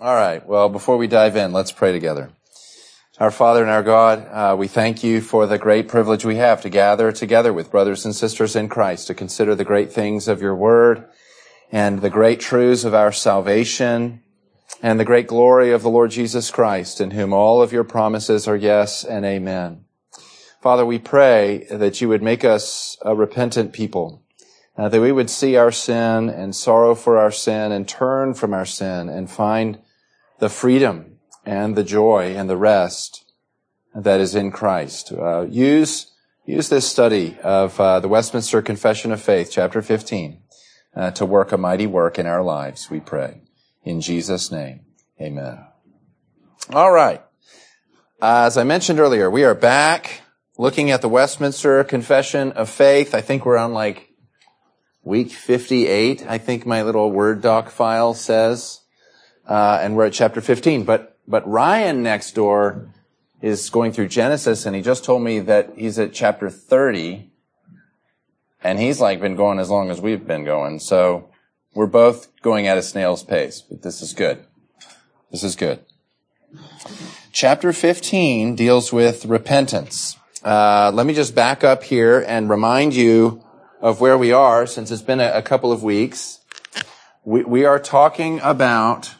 All right. Well, before we dive in, let's pray together. Our Father and our God, we thank you for the great privilege we have to gather together with brothers and sisters in Christ to consider the great things of your word and the great truths of our salvation and the great glory of the Lord Jesus Christ, in whom all of your promises are yes and amen. Father, we pray that you would make us a repentant people, that we would see our sin and sorrow for our sin and turn from our sin and find the freedom and the joy and the rest that is in Christ. Use this study of the Westminster Confession of Faith, chapter 15, to work a mighty work in our lives, we pray. In Jesus' name, amen. All right. As I mentioned earlier, we are back looking at the Westminster Confession of Faith. I think we're on week 58, I think my little Word doc file says. And we're at chapter 15. But Ryan next door is going through Genesis, and he just told me that he's at chapter 30, and he's been going as long as we've been going. So we're both going at a snail's pace, but this is good. This is good. Chapter 15 deals with repentance. Let me just back up here and remind you of where we are, since it's been a couple of weeks. We are talking about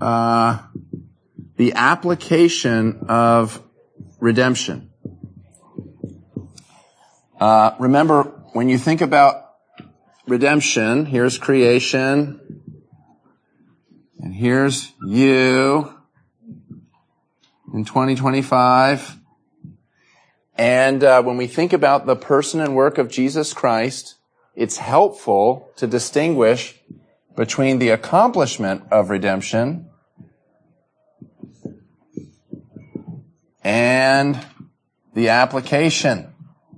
the application of redemption. Remember, when you think about redemption, here's creation, and here's you in 2025. And when we think about the person and work of Jesus Christ, it's helpful to distinguish between the accomplishment of redemption and the application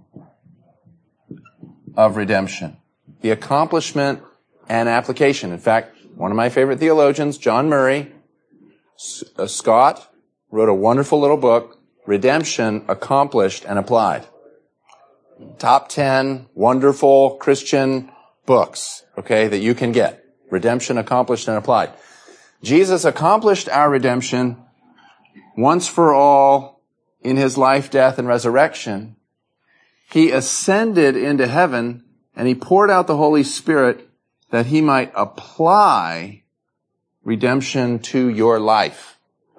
of redemption. The accomplishment and application. In fact, one of my favorite theologians, John Murray, Scott, wrote a wonderful little book, Redemption Accomplished and Applied. Top 10 wonderful Christian books, that you can get. Redemption Accomplished and Applied. Jesus accomplished our redemption once for all in his life, death, and resurrection. He ascended into heaven, and he poured out the Holy Spirit that he might apply redemption to your life.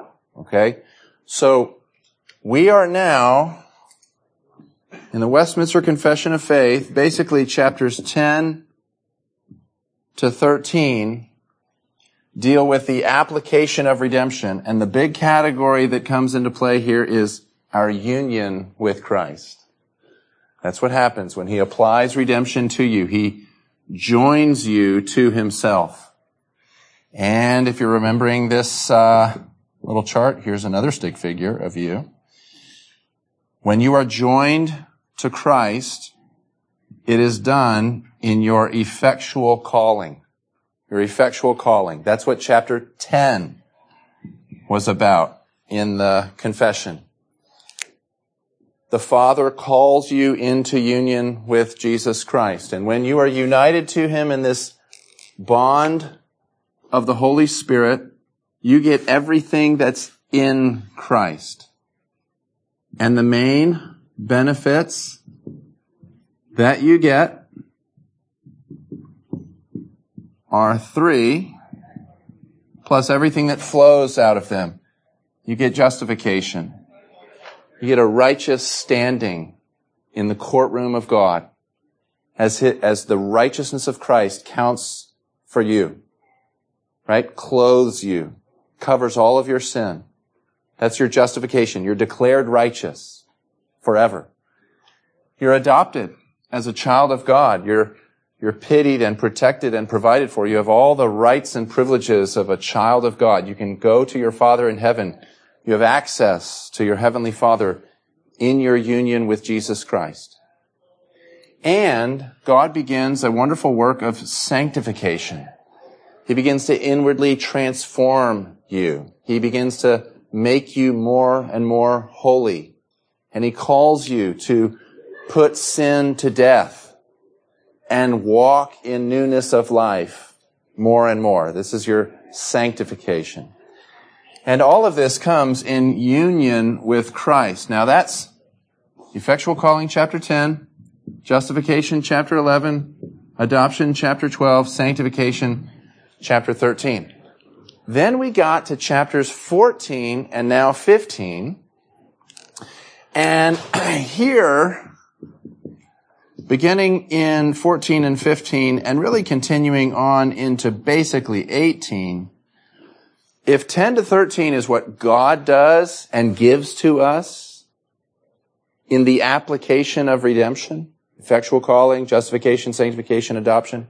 So we are now in the Westminster Confession of Faith, basically chapters 10 to 13 deal with the application of redemption. And the big category that comes into play here is our union with Christ. That's what happens when he applies redemption to you. He joins you to himself. And if you're remembering this little chart, here's another stick figure of you. When you are joined to Christ, it is done in your effectual calling. Your effectual calling. That's what chapter 10 was about in the confession. The Father calls you into union with Jesus Christ. And when you are united to him in this bond of the Holy Spirit, you get everything that's in Christ. And the main benefits that you get are 3, plus everything that flows out of them. You get justification. You get a righteous standing in the courtroom of God as the righteousness of Christ counts for you, clothes you, covers all of your sin. That's your justification. You're declared righteous forever. You're adopted as a child of God. You're pitied and protected and provided for. You have all the rights and privileges of a child of God. You can go to your Father in heaven. You have access to your Heavenly Father in your union with Jesus Christ. And God begins a wonderful work of sanctification. He begins to inwardly transform you. He begins to make you more and more holy. And he calls you to put sin to death and walk in newness of life more and more. This is your sanctification. And all of this comes in union with Christ. Now that's effectual calling, chapter 10, justification, chapter 11, adoption, chapter 12, sanctification, chapter 13. Then we got to chapters 14 and now 15. And here, beginning in 14 and 15, and really continuing on into basically 18, if 10 to 13 is what God does and gives to us in the application of redemption, effectual calling, justification, sanctification, adoption,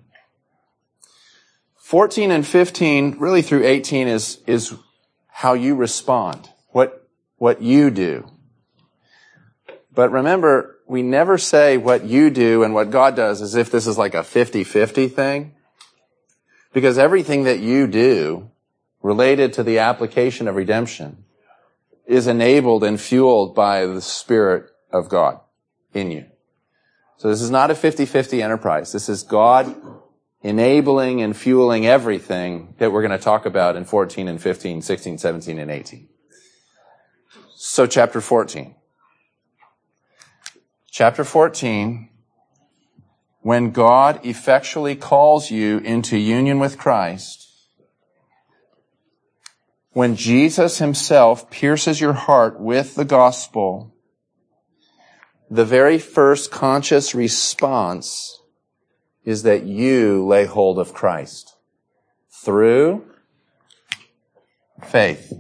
14 and 15, really through 18, is how you respond, what you do. But remember, we never say what you do and what God does as if this is like a 50-50 thing. Because everything that you do related to the application of redemption is enabled and fueled by the Spirit of God in you. So this is not a 50-50 enterprise. This is God enabling and fueling everything that we're going to talk about in 14 and 15, 16, 17, and 18. So chapter 14. Chapter 14, when God effectually calls you into union with Christ, when Jesus himself pierces your heart with the gospel, the very first conscious response is that you lay hold of Christ through faith.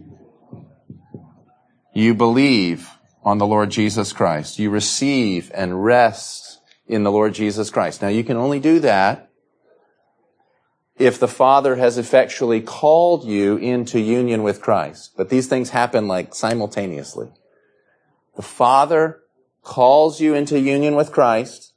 You believe on the Lord Jesus Christ. You receive and rest in the Lord Jesus Christ. Now, you can only do that if the Father has effectually called you into union with Christ. But these things happen like simultaneously. The Father calls you into union with Christ,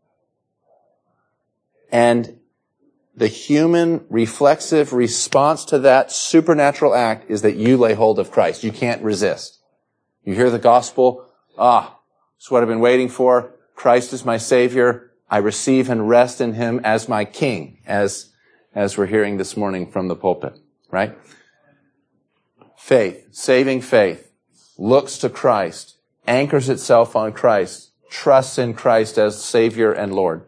and the human reflexive response to that supernatural act is that you lay hold of Christ. You can't resist. You hear the gospel, it's what I've been waiting for. Christ is my Savior. I receive and rest in Him as my King, as we're hearing this morning from the pulpit, right? Faith, saving faith, looks to Christ, anchors itself on Christ, trusts in Christ as Savior and Lord.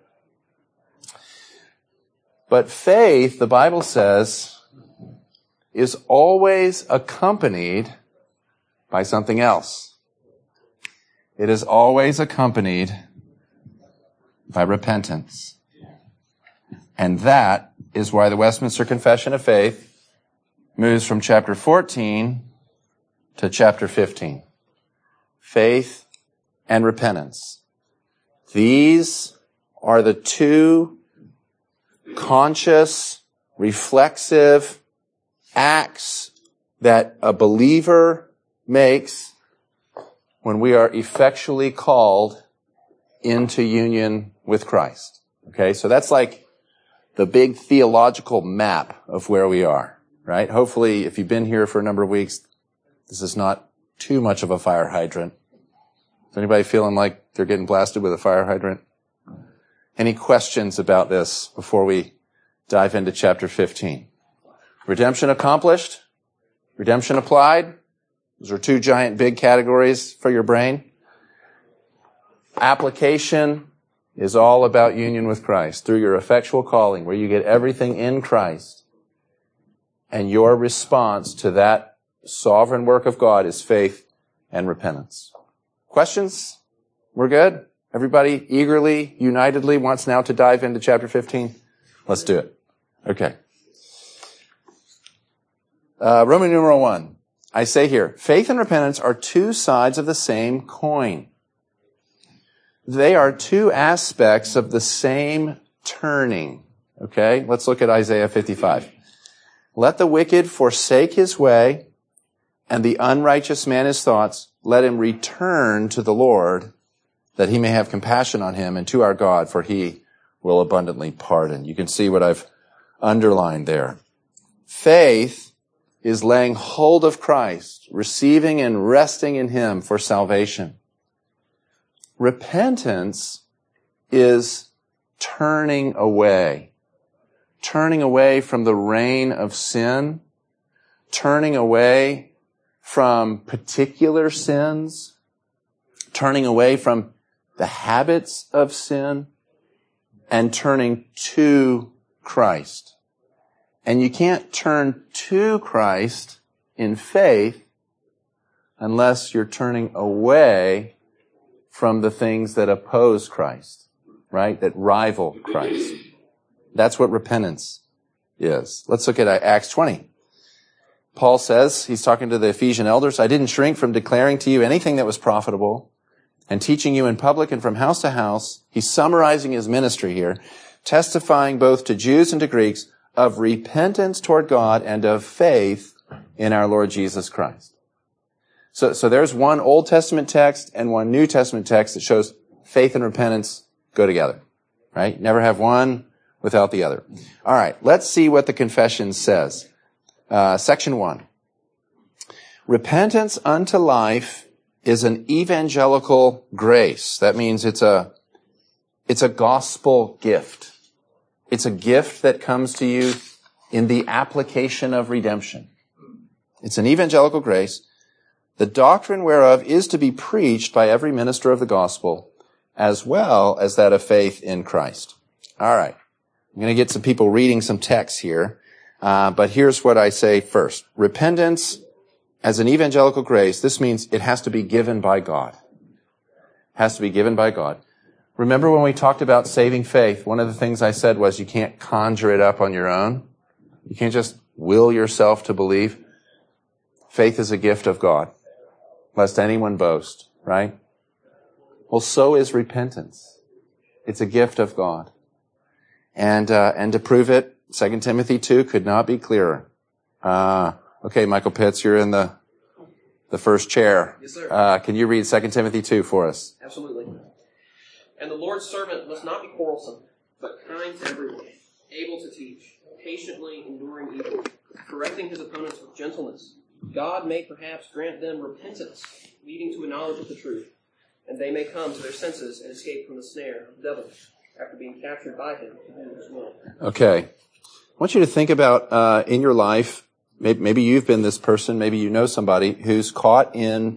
But faith, the Bible says, is always accompanied by something else. It is always accompanied by repentance. And that is why the Westminster Confession of Faith moves from chapter 14 to chapter 15. Faith and repentance. These are the two conscious, reflexive acts that a believer makes when we are effectually called into union with Christ. Okay, so that's like the big theological map of where we are, right? Hopefully, if you've been here for a number of weeks, this is not too much of a fire hydrant. Is anybody feeling like they're getting blasted with a fire hydrant? Any questions about this before we dive into chapter 15? Redemption accomplished? Redemption applied? Those are two giant big categories for your brain. Application is all about union with Christ through your effectual calling, where you get everything in Christ. And your response to that sovereign work of God is faith and repentance. Questions? We're good? Everybody eagerly, unitedly wants now to dive into chapter 15? Let's do it. Okay. Roman numeral 1. I say here, faith and repentance are two sides of the same coin. They are two aspects of the same turning. Okay? Let's look at Isaiah 55. Let the wicked forsake his way, and the unrighteous man his thoughts. Let him return to the Lord, that he may have compassion on him, and to our God, for he will abundantly pardon. You can see what I've underlined there. Faith is laying hold of Christ, receiving and resting in Him for salvation. Repentance is turning away from the reign of sin, turning away from particular sins, turning away from the habits of sin, and turning to Christ. And you can't turn to Christ in faith unless you're turning away from the things that oppose Christ, right? That rival Christ. That's what repentance is. Let's look at Acts 20. Paul says, he's talking to the Ephesian elders, I didn't shrink from declaring to you anything that was profitable and teaching you in public and from house to house. He's summarizing his ministry here, testifying both to Jews and to Greeks of repentance toward God and of faith in our Lord Jesus Christ. So there's one Old Testament text and one New Testament text that shows faith and repentance go together, right? Never have one without the other. All right, let's see what the confession says. Section 1. Repentance unto life is an evangelical grace. That means it's a gospel gift. It's a gift that comes to you in the application of redemption. It's an evangelical grace, the doctrine whereof is to be preached by every minister of the gospel, as well as that of faith in Christ. All right. I'm going to get some people reading some texts here, but here's what I say first. Repentance as an evangelical grace, this means it has to be given by God. It has to be given by God. Remember when we talked about saving faith, one of the things I said was you can't conjure it up on your own. You can't just will yourself to believe. Faith is a gift of God, lest anyone boast, right? Well, so is repentance. It's a gift of God. And to prove it, 2 Timothy 2 could not be clearer. Okay, Michael Pitts, you're in the first chair. Yes, sir. Can you read 2 Timothy 2 for us? Absolutely. And the Lord's servant must not be quarrelsome, but kind to everyone, able to teach, patiently enduring evil, correcting his opponents with gentleness. God may perhaps grant them repentance, leading to a knowledge of the truth, and they may come to their senses and escape from the snare of the devil, after being captured by him to do his will. Okay. I want you to think about in your life, maybe you've been this person, maybe you know somebody who's caught in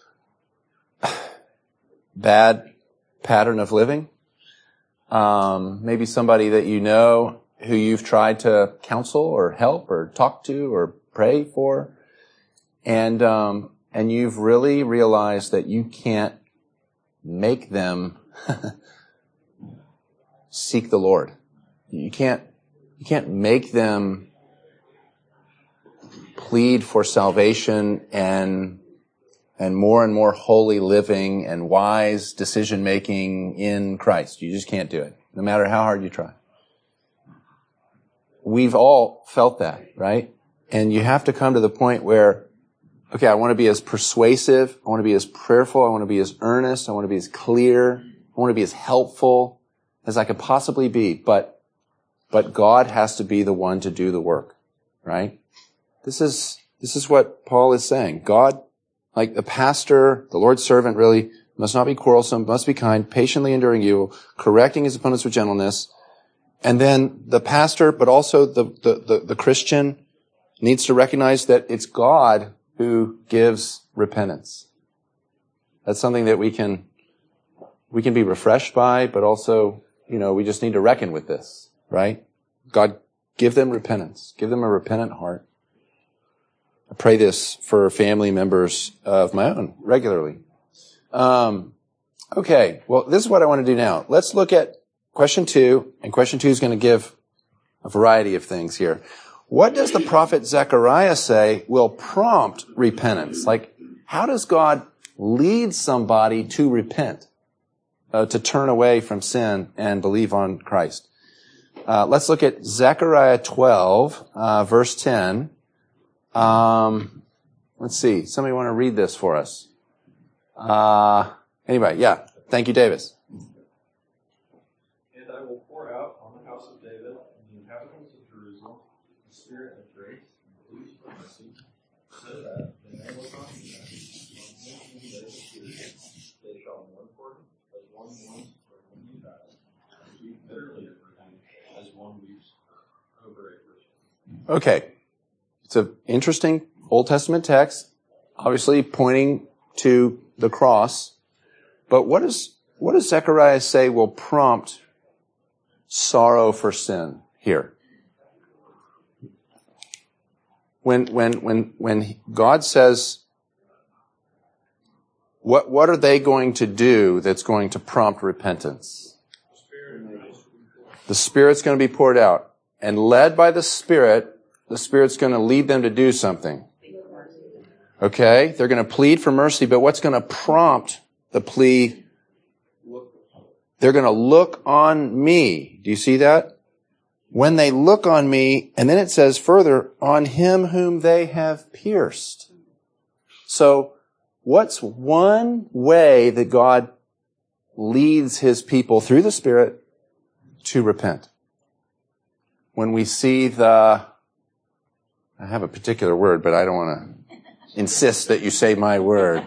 bad pattern of living. Maybe somebody that you know who you've tried to counsel or help or talk to or pray for. And you've really realized that you can't make them seek the Lord. You can't make them plead for salvation and more holy living and wise decision making in Christ. You just can't do it, no matter how hard you try. We've all felt that, right? And you have to come to the point where, okay, I want to be as persuasive, I want to be as prayerful, I want to be as earnest, I want to be as clear, I want to be as helpful as I could possibly be, but God has to be the one to do the work, right? This is what Paul is saying. God, like the pastor, the Lord's servant, really must not be quarrelsome, must be kind, patiently enduring evil, correcting his opponents with gentleness. And then the pastor, but also the Christian, needs to recognize that it's God who gives repentance. That's something that we can be refreshed by, but also, we just need to reckon with this, right? God, give them repentance. Give them a repentant heart. I pray this for family members of my own regularly. Okay, well, this is what I want to do now. Let's look at question 2, and question 2 is going to give a variety of things here. What does the prophet Zechariah say will prompt repentance? Like, how does God lead somebody to repent, to turn away from sin and believe on Christ? Let's look at Zechariah 12, verse 10. Let's see. Somebody want to read this for us? Anyway, yeah. Thank you, Davis. And I will pour out on the house of David and the inhabitants of Jerusalem the spirit of grace and peace for mercy, so that when they look on me, on whom they they shall mourn for him as one mourns for whom he died, and weep bitterly over him as one weeps over a person. Okay. It's an interesting Old Testament text. obviously pointing to the cross. But what does Zechariah say will prompt sorrow for sin here? When God says, what are they going to do that's going to prompt repentance? The Spirit's going to be poured out. And led by the Spirit's going to lead them to do something. Okay? They're going to plead for mercy, but what's going to prompt the plea? They're going to look on me. Do you see that? When they look on me, and then it says further, on him whom they have pierced. So, what's one way that God leads his people through the Spirit to repent? When we see I have a particular word, but I don't want to insist that you say my word.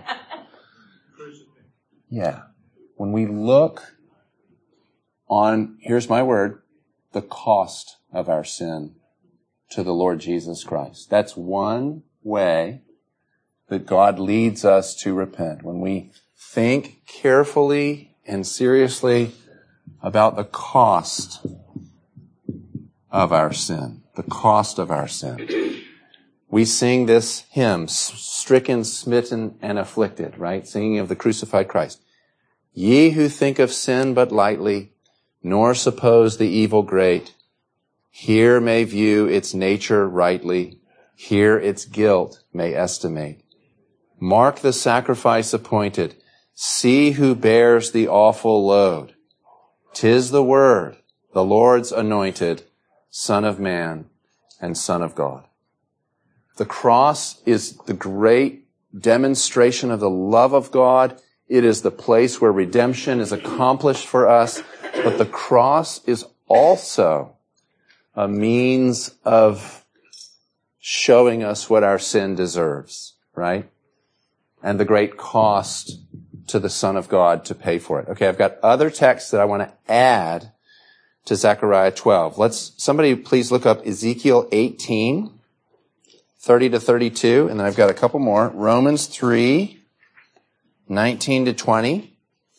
Yeah. When we look on, here's my word, the cost of our sin to the Lord Jesus Christ. That's one way that God leads us to repent. When we think carefully and seriously about the cost of our sin, the cost of our sin. We sing this hymn, stricken, smitten, and afflicted, right? Singing of the crucified Christ. Ye who think of sin but lightly, nor suppose the evil great, here may view its nature rightly, here its guilt may estimate. Mark the sacrifice appointed, see who bears the awful load. 'Tis the Word, the Lord's anointed, Son of Man and Son of God. The cross is the great demonstration of the love of God. It is the place where redemption is accomplished for us. But the cross is also a means of showing us what our sin deserves, right? And the great cost to the Son of God to pay for it. Okay, I've got other texts that I want to add to Zechariah 12. Somebody please look up Ezekiel 18, 30 to 32, and then I've got a couple more. Romans 3, 19 to 20.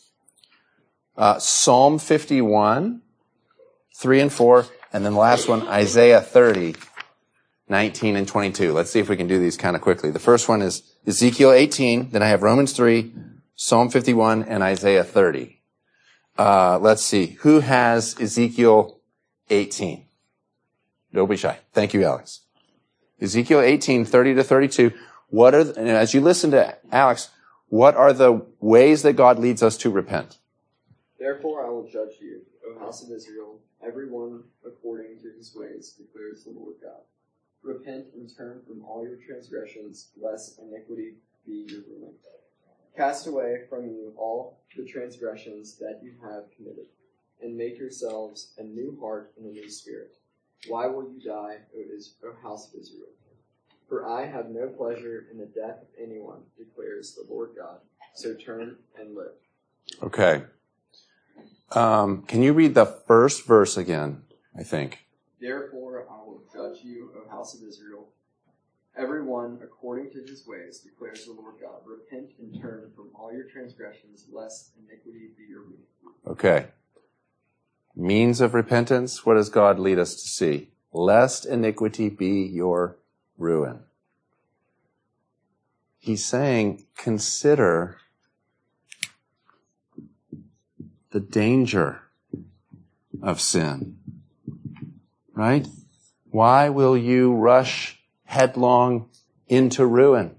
Psalm 51, 3 and 4, and then the last one, Isaiah 30, 19 and 22. Let's see if we can do these kind of quickly. The first one is Ezekiel 18, then I have Romans 3, Psalm 51, and Isaiah 30. Let's see. Who has Ezekiel 18? Don't be shy. Thank you, Alex. Ezekiel 18, 30 to 32. And as you listen to Alex, what are the ways that God leads us to repent? Therefore I will judge you, O house of Israel, every one according to his ways, declares the Lord God. Repent and turn from all your transgressions, lest iniquity be your ruin. Cast away from you all the transgressions that you have committed, and make yourselves a new heart and a new spirit. Why will you die, O house of Israel? For I have no pleasure in the death of anyone, declares the Lord God. So turn and live. Okay. Can you read the first verse again, I think? Therefore I will judge you, O house of Israel, every one according to his ways, declares the Lord God. Repent and turn from all your transgressions, lest iniquity be your ruin. Okay. Means of repentance, what does God lead us to see? Lest iniquity be your ruin. He's saying, consider the danger of sin. Right? Why will you rush headlong into ruin?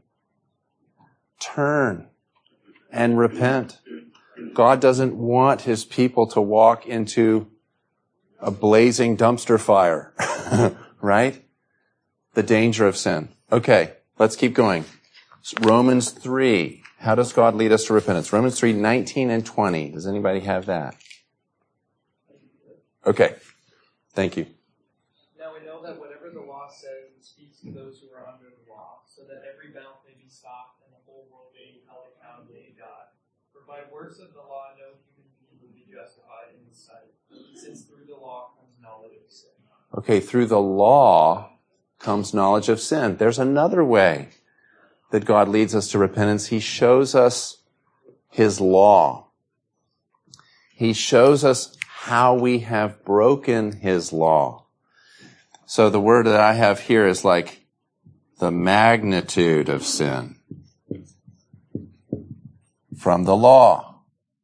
Turn and repent. God doesn't want his people to walk into a blazing dumpster fire, right? The danger of sin. Okay, let's keep going. Romans 3. How does God lead us to repentance? Romans 3, 19 and 20. Does anybody have that? Okay, thank you. Now we know that whatever the law says, it speaks to those who are under the law, so that every mouth may be stopped and the whole world being held accountable to God. For by works of the law, no human being will be justified in his sight, since through the law comes knowledge of sin. Okay, through the law comes knowledge of sin. There's another way that God leads us to repentance? He shows us His law. He shows us how we have broken His law. So the word that I have here is like the magnitude of sin from the law.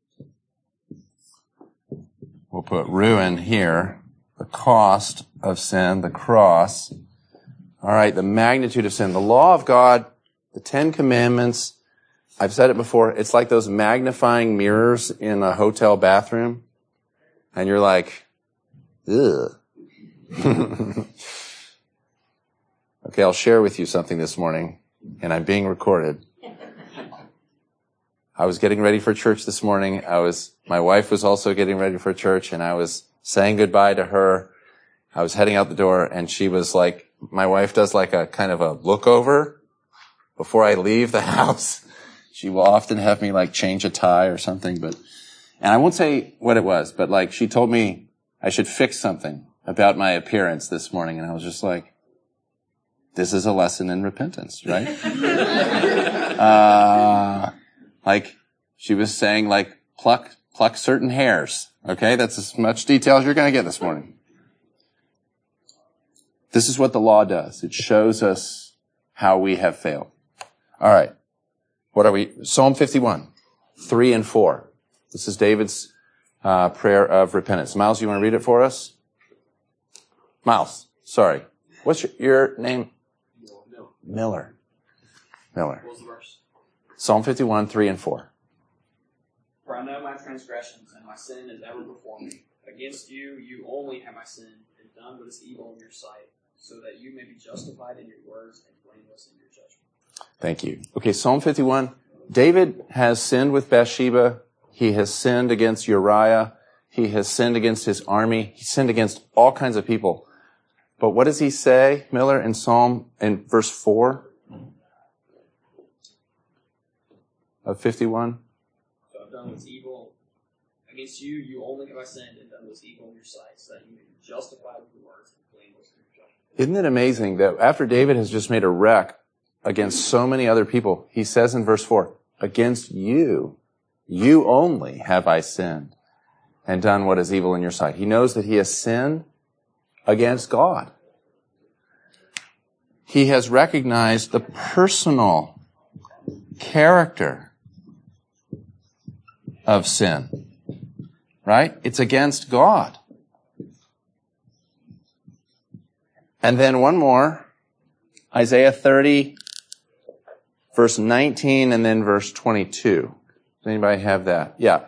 We'll put ruin here, the cost of sin, the cross. All right, the magnitude of sin. The law of God, the 10 Commandments, I've said it before, it's like those magnifying mirrors in a hotel bathroom. And you're like, ugh. Okay, I'll share with you something this morning, and I'm being recorded. I was getting ready for church this morning. My wife was also getting ready for church, and I was saying goodbye to her. I was heading out the door, and she was like, my wife does like a kind of a look over before I leave the house. She will often have me like change a tie or something, and I won't say what it was, but like she told me I should fix something about my appearance this morning, and I was just like, this is a lesson in repentance, right? Like she was saying, like pluck certain hairs. Okay, that's as much detail as you're going to get this morning. This is what the law does. It shows us how we have failed. All right, what are we? Psalm 51, 3 and 4. This is David's prayer of repentance. Miles, you want to read it for us? Miles, sorry. What's your name? Miller. What was the verse? Psalm 51, 3 and 4. For I know my transgressions, and my sin is ever before me. Against you, you only have I sinned, and done what is evil in your sight, so that you may be justified in your words and blameless in your judgment. Thank you. Okay, Psalm 51. David has sinned with Bathsheba. He has sinned against Uriah. He has sinned against his army. He sinned against all kinds of people. But what does he say, Miller, in verse 4 of 51? So I've done what's evil. Against you, you only have I sinned, and done what's evil in your sight, so that you may be justified with your words and blameless in your judgment. Isn't it amazing that after David has just made a wreck against so many other people, he says in verse 4, against you only have I sinned and done what is evil in your sight. He knows that he has sinned against God. He has recognized the personal character of sin. Right? It's against God. And then one more, Isaiah 30, verse 19, and then verse 22. Does anybody have that? Yeah.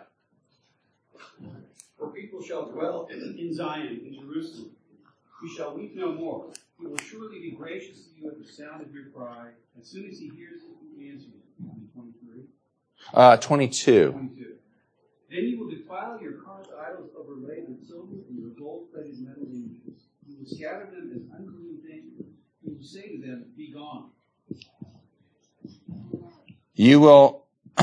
For people shall dwell in Zion, in Jerusalem. You shall weep no more. He will surely be gracious to you at the sound of your cry. As soon as he hears it, he answers you. 23. 22. 22. Then you will defile your carved idols overlaid with silver and your gold-plated metal images. You will scatter them as unclean things. You will say to them, be gone. You will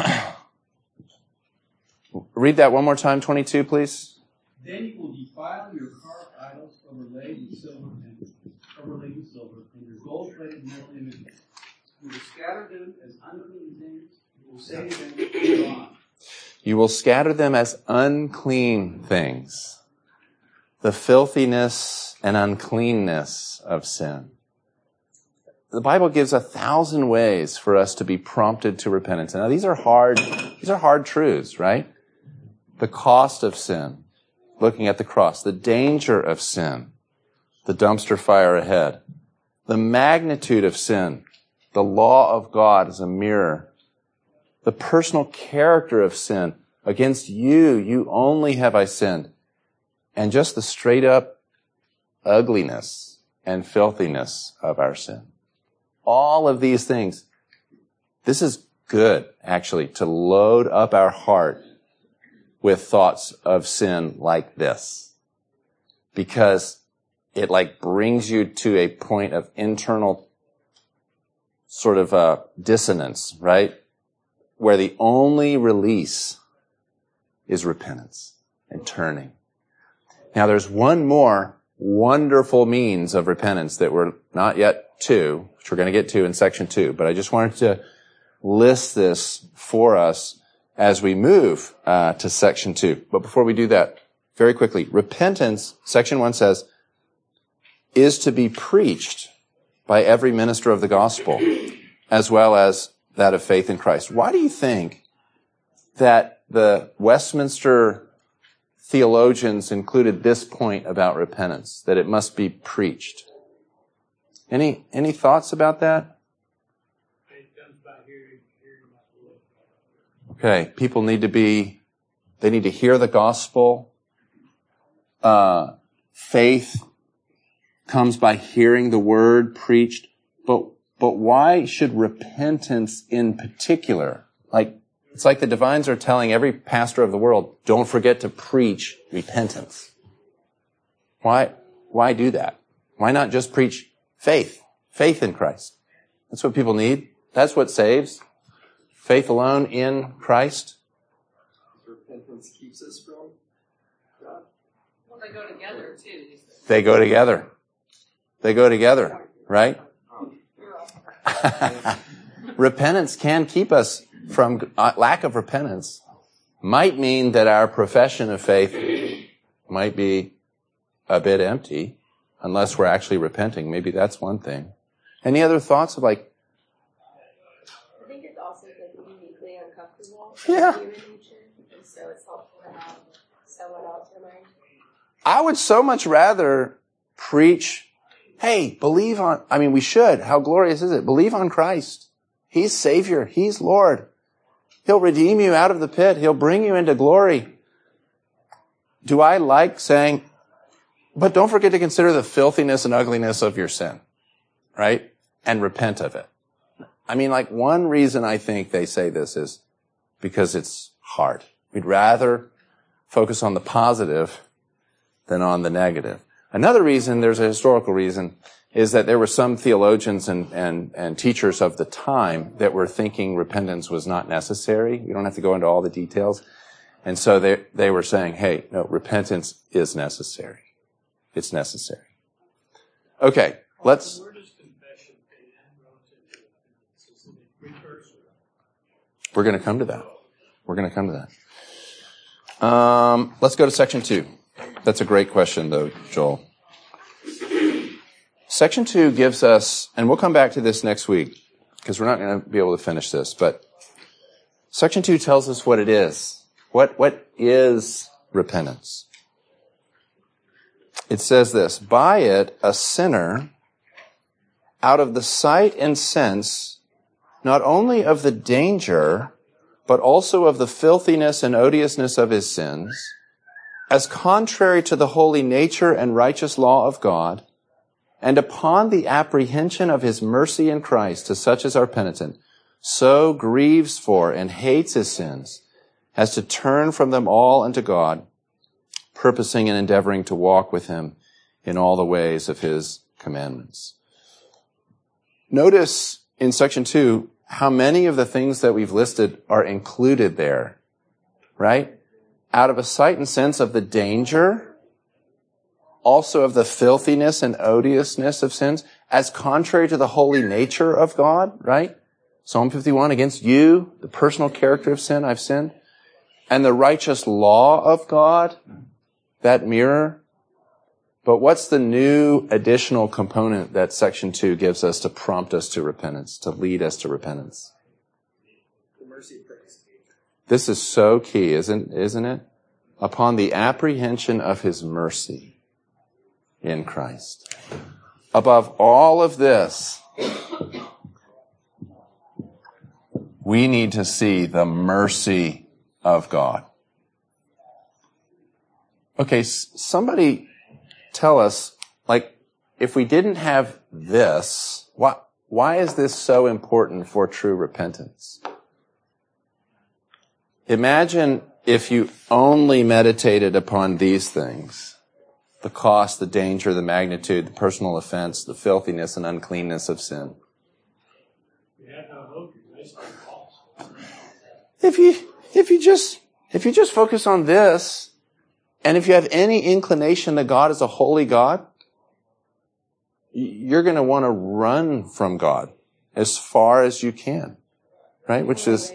read that one more time, 22, please. Then you will defile your carved idols overlaid with silver and your gold-plated metal images. You will scatter them as unclean things. You will say to them, be gone. You will scatter them as unclean things. The filthiness and uncleanness of sin. The Bible gives 1,000 ways for us to be prompted to repentance. Now these are hard truths, right? The cost of sin, looking at the cross, the danger of sin, the dumpster fire ahead, the magnitude of sin, the law of God as a mirror, the personal character of sin. Against you only have I sinned. And just the straight up ugliness and filthiness of our sin. All of these things. This is good, actually, to load up our heart with thoughts of sin like this. Because it like brings you to a point of internal sort of dissonance, right? Where the only release is repentance and turning. Now there's one more wonderful means of repentance that we're not yet 2, which we're going to get to in section 2, but I just wanted to list this for us as we move to section 2. But before we do that, very quickly, repentance, section 1 says, is to be preached by every minister of the gospel, as well as that of faith in Christ. Why do you think that the Westminster theologians included this point about repentance, that it must be preached? Any thoughts about that? Okay, people need to hear the gospel. Faith comes by hearing the word preached. But why should repentance in particular? It's like the divines are telling every pastor of the world, don't forget to preach repentance. Why do that? Why not just preach faith in Christ? That's what people need. That's what saves. Faith alone in Christ. Repentance keeps us from God. Well, they go together too. They go together. They go together, right? Repentance can keep us from lack of repentance. Might mean that our profession of faith might be a bit empty unless we're actually repenting. Maybe that's one thing. Any other thoughts of I think it's also uniquely uncomfortable. Yeah. Human nature, and so it's helpful to have someone else remind. I would so much rather preach, hey, we should. How glorious is it? Believe on Christ. He's Savior. He's Lord. He'll redeem you out of the pit. He'll bring you into glory. Do I like saying, but don't forget to consider the filthiness and ugliness of your sin, right? And repent of it. One reason I think they say this is because it's hard. We'd rather focus on the positive than on the negative. Another reason, there's a historical reason, is that there were some theologians and teachers of the time that were thinking repentance was not necessary. We don't have to go into all the details. And so they were saying, hey, no, repentance is necessary. It's necessary. Okay, let's... Where does confession fit in relative to repentance? Is it a precursor? We're going to come to that. Let's go to section 2. That's a great question, though, Joel. Section 2 gives us, and we'll come back to this next week, because we're not going to be able to finish this, but section 2 tells us what it is. What is repentance? It says this, by it, a sinner, out of the sight and sense, not only of the danger, but also of the filthiness and odiousness of his sins, as contrary to the holy nature and righteous law of God, and upon the apprehension of his mercy in Christ to such as are penitent, so grieves for and hates his sins, as to turn from them all unto God, purposing and endeavoring to walk with him in all the ways of his commandments. Notice in section 2 how many of the things that we've listed are included there, right? Out of a sight and sense of the danger, also of the filthiness and odiousness of sins, as contrary to the holy nature of God, right? Psalm 51, against you, the personal character of sin, I've sinned. And the righteous law of God, that mirror. But what's the new additional component that section 2 gives us to prompt us to repentance, to lead us to repentance? The mercy of Christ. This is so key, isn't it? Upon the apprehension of his mercy in Christ. Above all of this, we need to see the mercy of God. Okay, somebody tell us, if we didn't have this, why is this so important for true repentance? Imagine if you only meditated upon these things, the cost, the danger, the magnitude, the personal offense, the filthiness and uncleanness of sin. If you just focus on this, and if you have any inclination that God is a holy God, you're going to want to run from God as far as you can, right? Which is,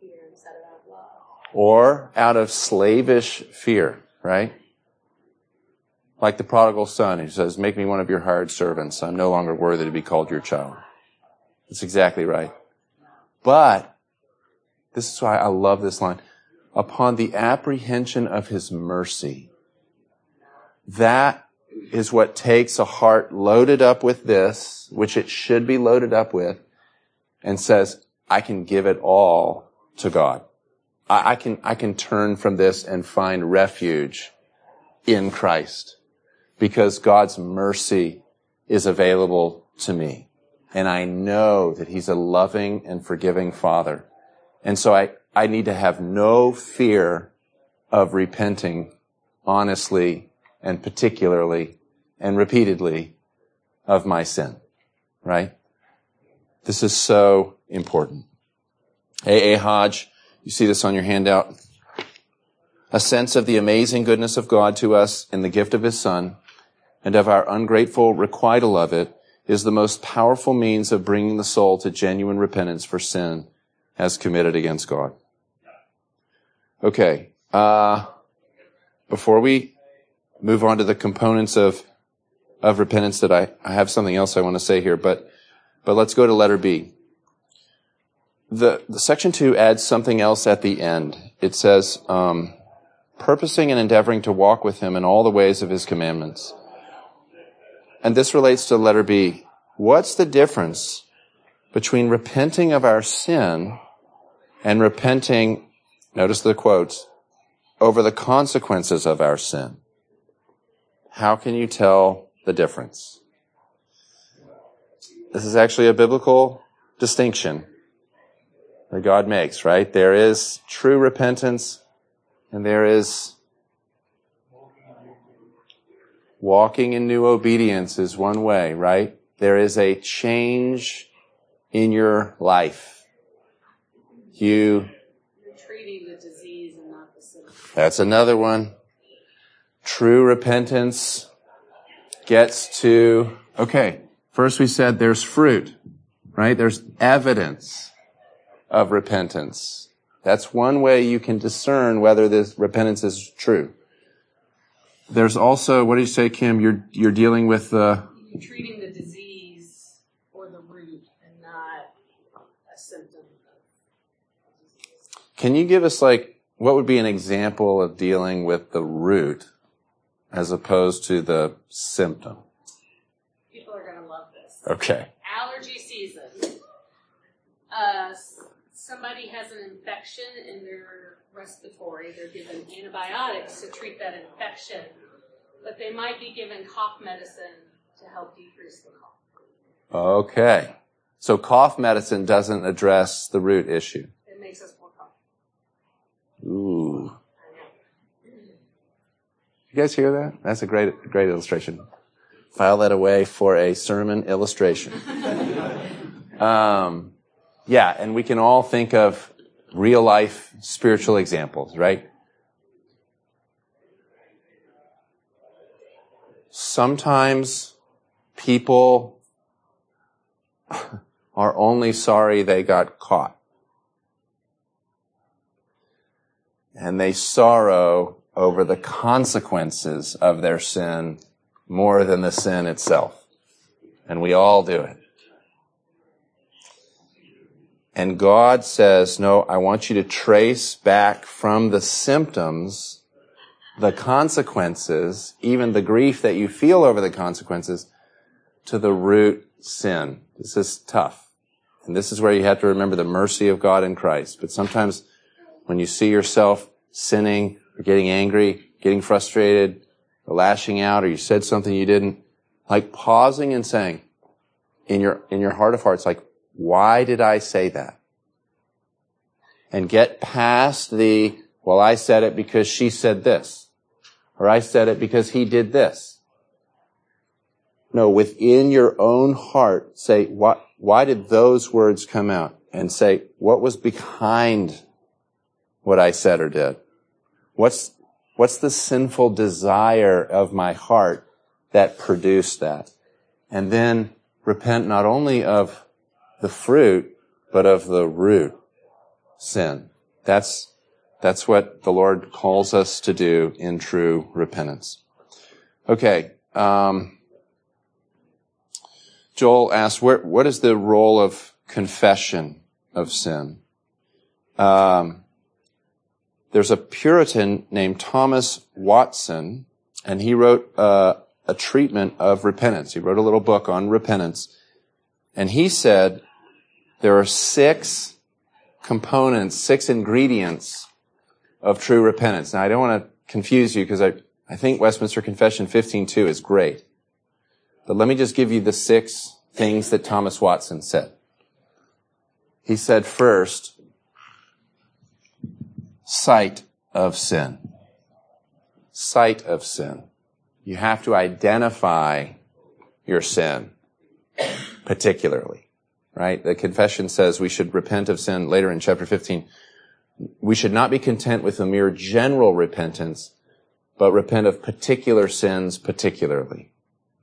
or out of slavish fear, right? Like the prodigal son who says, make me one of your hired servants. I'm no longer worthy to be called your child. That's exactly right. But this is why I love this line. Upon the apprehension of his mercy. That is what takes a heart loaded up with this, which it should be loaded up with, and says, I can give it all to God. I can turn from this and find refuge in Christ because God's mercy is available to me. And I know that he's a loving and forgiving Father. And so I need to have no fear of repenting honestly and particularly and repeatedly of my sin, right? This is so important. A. Hodge, you see this on your handout. A sense of the amazing goodness of God to us in the gift of his Son and of our ungrateful requital of it is the most powerful means of bringing the soul to genuine repentance for sin as committed against God. Okay, before we move on to the components of repentance that I have something else I want to say here, but let's go to letter B. The section 2 adds something else at the end. It says, purposing and endeavoring to walk with him in all the ways of his commandments. And this relates to letter B. What's the difference between repenting of our sin and repenting, notice the quotes, over the consequences of our sin? How can you tell the difference? This is actually a biblical distinction that God makes, right? There is true repentance and there is walking in new obedience is one way, right? There is a change in your life. You're treating the disease and not the symptom. That's another one. True repentance gets to, okay, first we said there's fruit, right? There's evidence of repentance. That's one way you can discern whether this repentance is true. There's also, what do you say, Kim? You're dealing with You're treating the disease or the root and not a symptom of disease. Can you give us what would be an example of dealing with the root as opposed to the symptom? People are going to love this. Okay. Allergy season. Somebody has an infection in their respiratory. They're given antibiotics to treat that infection, but they might be given cough medicine to help decrease the cough. Okay. So cough medicine doesn't address the root issue. It makes us more cough. Ooh. You guys hear that? That's a great illustration. File that away for a sermon illustration. Yeah, and we can all think of real life spiritual examples, right? Sometimes people are only sorry they got caught. And they sorrow over the consequences of their sin more than the sin itself. And we all do it. And God says, no, I want you to trace back from the symptoms, the consequences, even the grief that you feel over the consequences, to the root sin. This is tough. And this is where you have to remember the mercy of God in Christ. But sometimes when you see yourself sinning or getting angry, getting frustrated, or lashing out, or you said something you didn't, pausing and saying in your heart of hearts, why did I say that? And get past I said it because she said this. Or I said it because he did this. No, within your own heart, say, why did those words come out? And say, what was behind what I said or did? What's the sinful desire of my heart that produced that? and then repent not only of the fruit, but of the root, sin. That's what the Lord calls us to do in true repentance. Okay. Joel asks, what is the role of confession of sin? There's a Puritan named Thomas Watson, and he wrote a treatment of repentance. He wrote a little book on repentance. And he said there are 6 components, 6 ingredients of true repentance. Now, I don't want to confuse you because I think Westminster Confession 15:2 is great. But let me just give you the 6 things that Thomas Watson said. He said first, sight of sin. Sight of sin. You have to identify your sin, particularly, right? The confession says we should repent of sin later in chapter 15. We should not be content with a mere general repentance, but repent of particular sins particularly.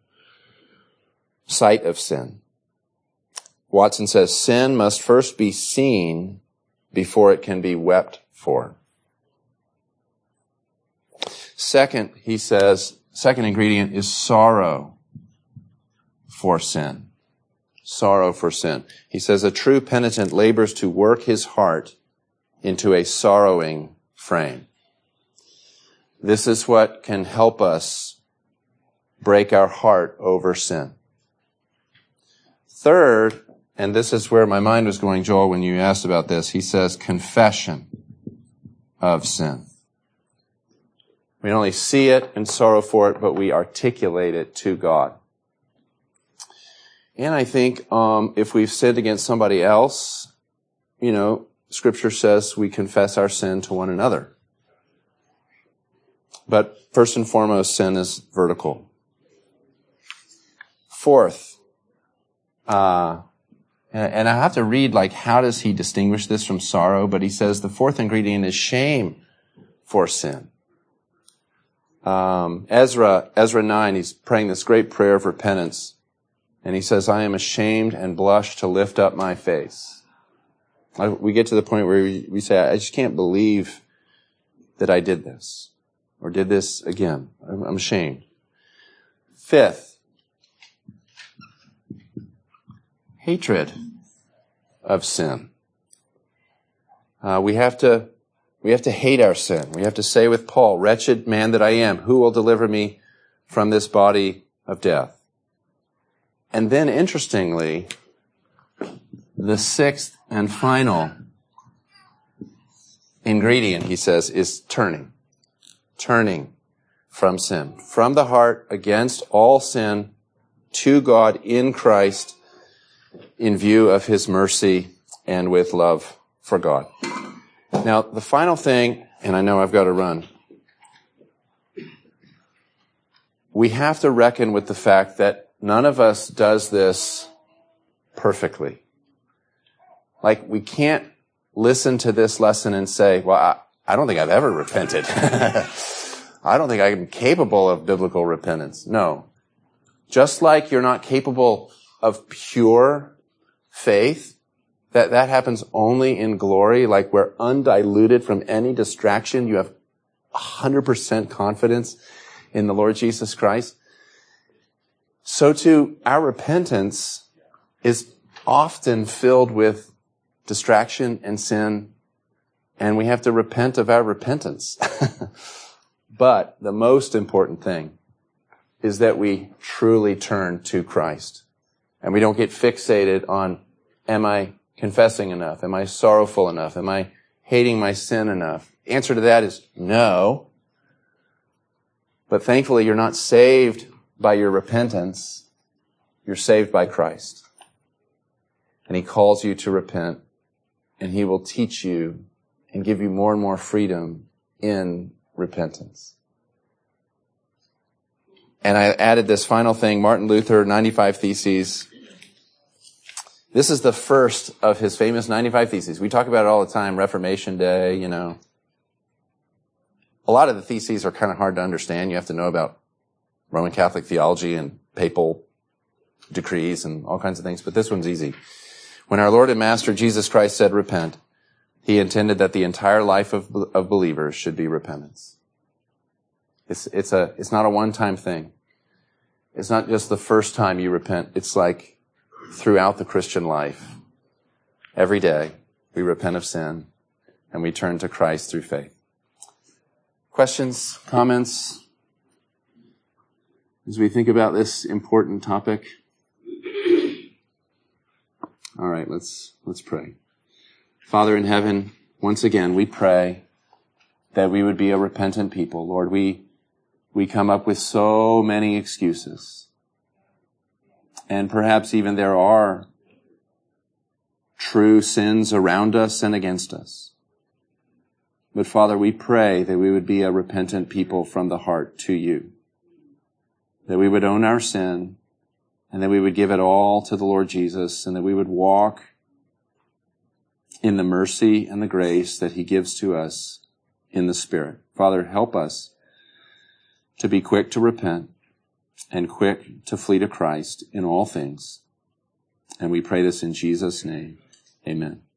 Sight of sin. Watson says sin must first be seen before it can be wept for. Second, he says, second ingredient is sorrow for sin. Sorrow for sin. He says a true penitent labors to work his heart into a sorrowing frame. This is what can help us break our heart over sin. Third, and this is where my mind was going, Joel, when you asked about this, he says confession of sin. We not only see it and sorrow for it, but we articulate it to God. And I think if we've sinned against somebody else, Scripture says we confess our sin to one another. But first and foremost, sin is vertical. Fourth, and I have to read, how does he distinguish this from sorrow? But he says the fourth ingredient is shame for sin. Ezra 9, he's praying this great prayer of repentance. And he says, I am ashamed and blush to lift up my face. We get to the point where we say, I just can't believe that I did this or did this again. I'm ashamed. Fifth, hatred of sin. We have to hate our sin. We have to say with Paul, wretched man that I am, who will deliver me from this body of death? And then, interestingly, the sixth and final ingredient, he says, is turning. Turning from sin. From the heart against all sin to God in Christ in view of his mercy and with love for God. Now, the final thing, and I know I've got to run, we have to reckon with the fact that none of us does this perfectly. We can't listen to this lesson and say, well, I don't think I've ever repented. I don't think I'm capable of biblical repentance. No. Just like you're not capable of pure faith, that happens only in glory, we're undiluted from any distraction. You have 100% confidence in the Lord Jesus Christ. So too, our repentance is often filled with distraction and sin, and we have to repent of our repentance. But the most important thing is that we truly turn to Christ. And we don't get fixated on, am I confessing enough? Am I sorrowful enough? Am I hating my sin enough? The answer to that is no. But thankfully, you're not saved by your repentance. You're saved by Christ. And he calls you to repent, and he will teach you and give you more and more freedom in repentance. And I added this final thing, Martin Luther, 95 Theses. This is the first of his famous 95 Theses. We talk about it all the time, Reformation Day, A lot of the theses are kind of hard to understand. You have to know about Roman Catholic theology and papal decrees and all kinds of things, but this one's easy. When our Lord and Master Jesus Christ said repent, he intended that the entire life of believers should be repentance. It's not a one-time thing. It's not just the first time you repent. It's like throughout the Christian life. Every day we repent of sin and we turn to Christ through faith. Questions, comments, as we think about this important topic? All right, let's pray. Father in heaven, once again, we pray that we would be a repentant people. Lord, we come up with so many excuses. And perhaps even there are true sins around us and against us. But Father, we pray that we would be a repentant people from the heart to you. That we would own our sin, and that we would give it all to the Lord Jesus, and that we would walk in the mercy and the grace that he gives to us in the Spirit. Father, help us to be quick to repent and quick to flee to Christ in all things. And we pray this in Jesus' name. Amen.